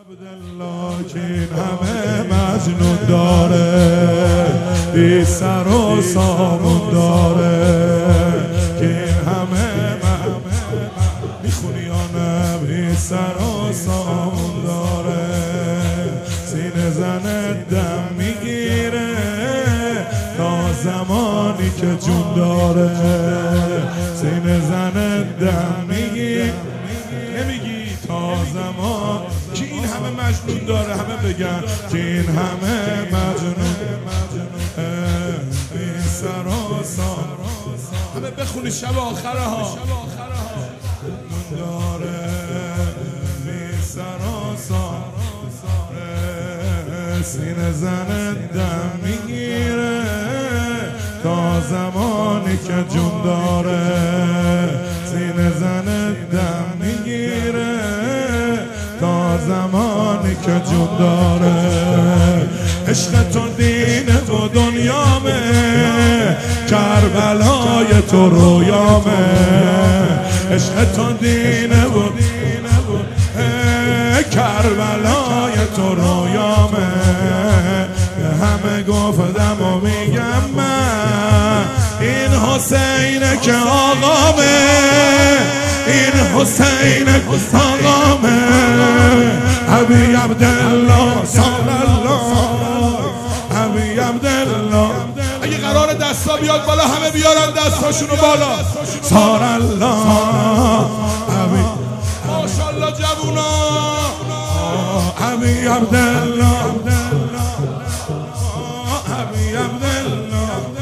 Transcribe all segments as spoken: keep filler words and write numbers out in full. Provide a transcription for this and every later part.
عبدالله که این همه مجنون داره، بی سر و سامون داره، که این همه میخونی یا نه؟ بی سر و سامون داره، سینه زنه دم میگیره تا زمانی که جون داره، سینه زنه دم میگیره نمیگی تا زمان که این همه مجنون داره. همه بگن که این همه مجنون بی سر و سام. همه بخونی شب آخره ها داره، بی سر و سام، سینه زنه دم میگیره تا زمانی که جون داره، سینه زنه دم میگیره تا زمانی که جون داره. عشق تو دین تو دنیامه، کربلای تو رویامه، عشق تو دین و کربلای تو رویامه. همه گفتم و میگم من این حسینه که آقامه، این حسین آقامه، ابی عبدالله صلی الله، ابی عبدالله. اگه قرار دستا بیاد بالا همه بیارن دستاشونو بالا. صلی الله، ابی ماشاءالله جوونا، ابی عبدالله، ابی عبدالله،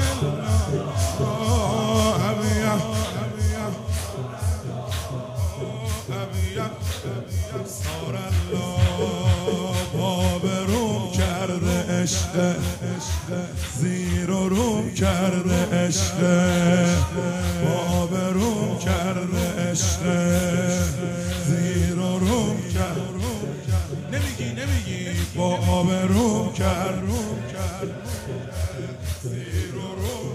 صار الله باب روم کرده عشق، زیر و روم کرده عشق، باب روم کرده عشق، زیر و روم کرده. نمیگی نمیگی باب روم کرد، زیر و روم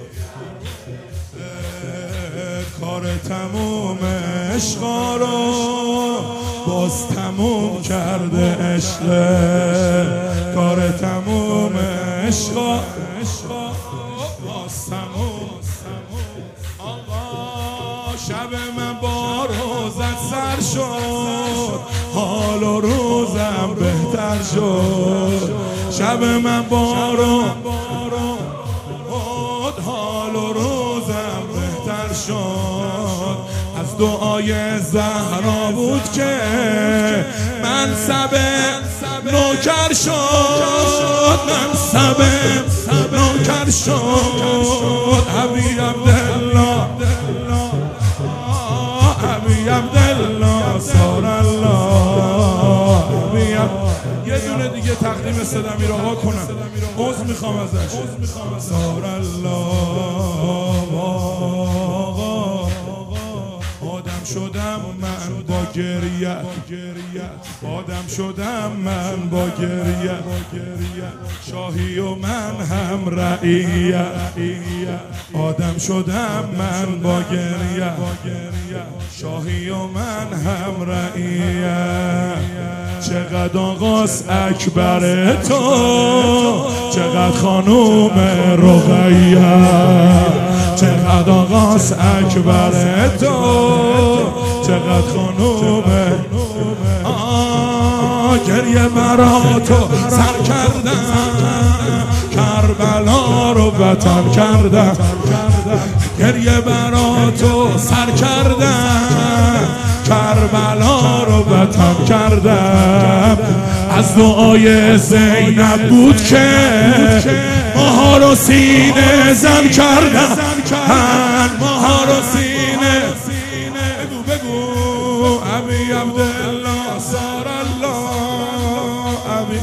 کار تموم عشقا رو باز تموم کرده عشق، کار تموم عشقا باز تموم. آقا شب من با روزت سر شد، حال و روزم بهتر شد، شب من با روزت حال و روزم بهتر شد. از دعای زهرا بود که منصب نوکر شد، منصب نوکر شد. ابی عبدالله، ابی عبدالله صلی الله، ابی عبدالله. یه دونه دیگه تقدیم صدمی را کنم، عذر میخوام ازش. صلی الله. آدم شدم من با گریه، آدم شدم من با گریه، شاهی و من هم رعیه، آدم شدم من با گریه، شاهی و من هم رعیه. چقدر آقاس اکبر تو، چقدر خانوم رقیه، چقدر آقاس اکبر تو، چقدر خانوم. آه گریه برا تو سر کردم، کربلا رو وطن کردم، گریه برا تو سر کردم، کربلا رو وطن کردم. از دعای زینب بود که ماها رو سینه زن کردم، ماها رو سینه. بگو بگو ابی عبدالله صلی الله، ابی